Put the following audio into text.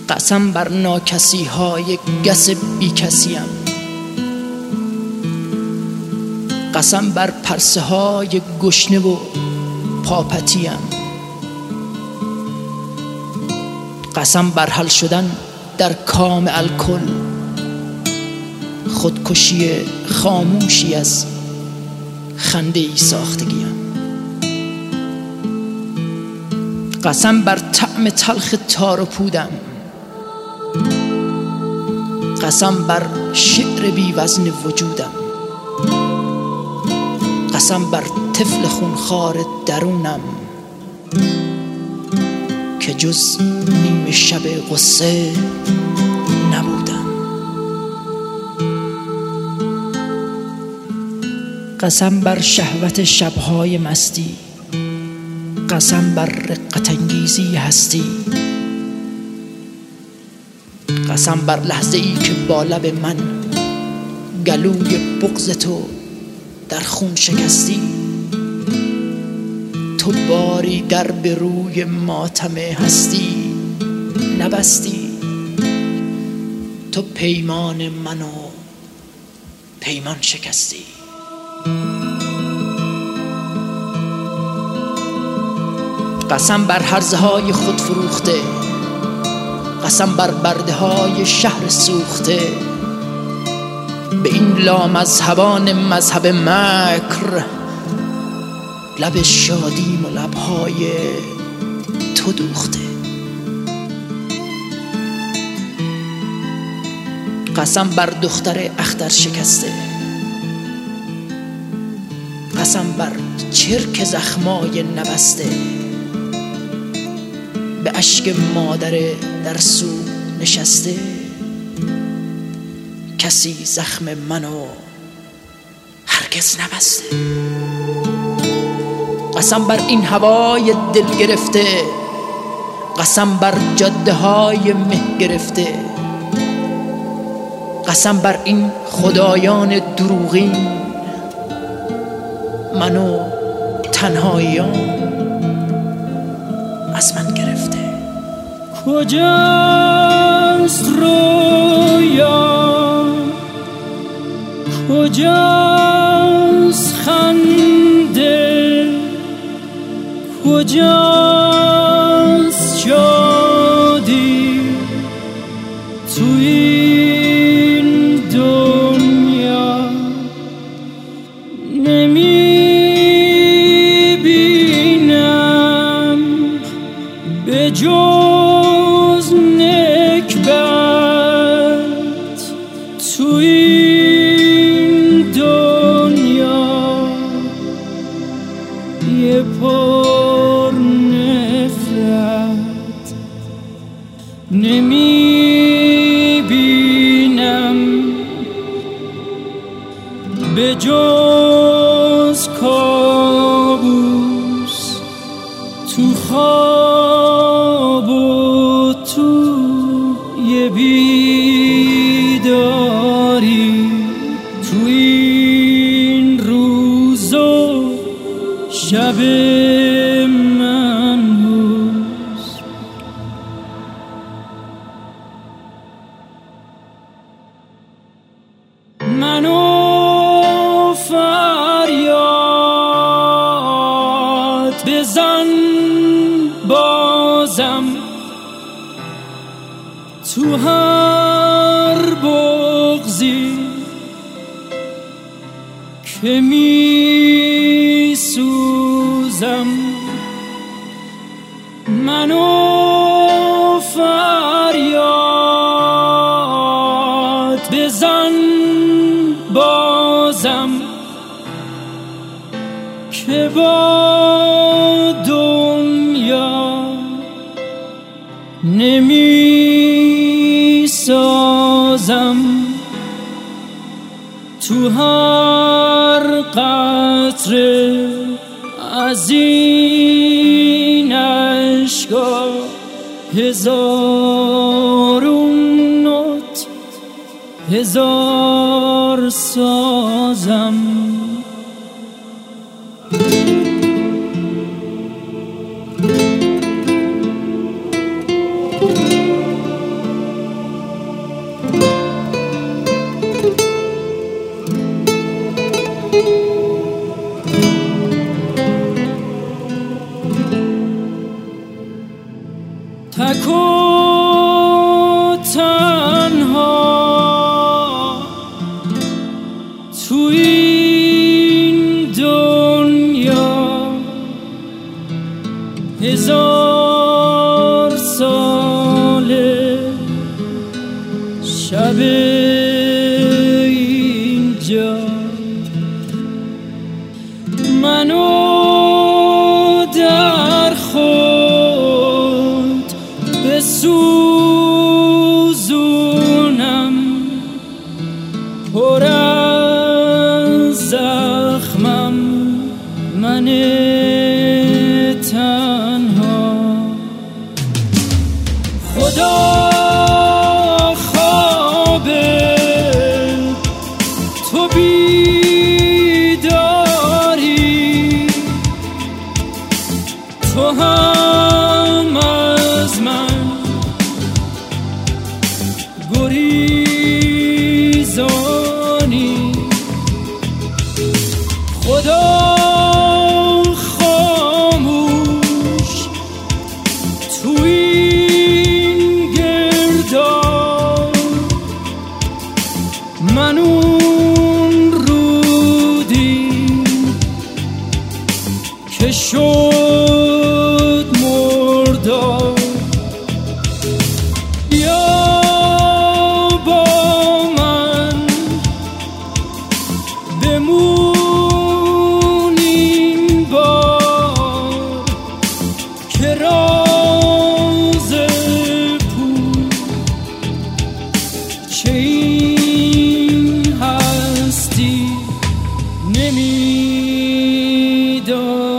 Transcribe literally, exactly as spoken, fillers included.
قسم بر ناکسی های گس بی کسیم، قسم بر پرسه های گشنه و پاپتیم، قسم بر حل شدن در کام الکل، خودکشی خاموشی از خنده ای ساختگیم. قسم بر طعم تلخ تار و پودم، قسم بر شعر بی وزن وجودم، قسم بر طفل خونخوار درونم که جز نیم شب غصه نبودم. قسم بر شهوت شبهای مستی، قسم بر رقت انگیزی هستی، قسم بر لحظه ای که با لب من گلوی بغض تو در خون شکستی. تو باری در به روی ماتم هستی نبستی، تو پیمان منو پیمان شکستی. قسم بر هرزه های خود فروخته، قسم بر برده های شهر سوخته، به این لامذهبان مذهب مکر لب شادیم و لبهای تو دوخته. قسم بر دختر اختر شکسته، قسم بر چرک زخمای نبسته، به اشک مادر در سو نشسته، کسی زخم منو هرگز نبسته. قسم بر این هوای دل گرفته، قسم بر جاده های مه گرفته، قسم بر این خدایان دروغین، منو تنهاییان از من گرفته. کجاست رویا، کجاست خنده، کجاست شادی تو این دنیا؟ نمیبینم به جز نکبت تو این دنیا، یه پر نفرت. نمیبینم به جز کابوس تو خواب و تو یه بیداری، تو این روز و شب منحوس. منو فریاد بزن بازم، تو هر بغضی که می سوزم. منو فریاد بزن بازم که با دنیا نمی سازم. تو هر قطره از این عشقا هزارون نوت هزار سازم. زخمم من تنها. خدا خواب تو بیداری، تو هم از من گریزانی. خدا خاموش تو این گرداب، من اون رودی که شد مرداب. چه این هستی نمیدانی.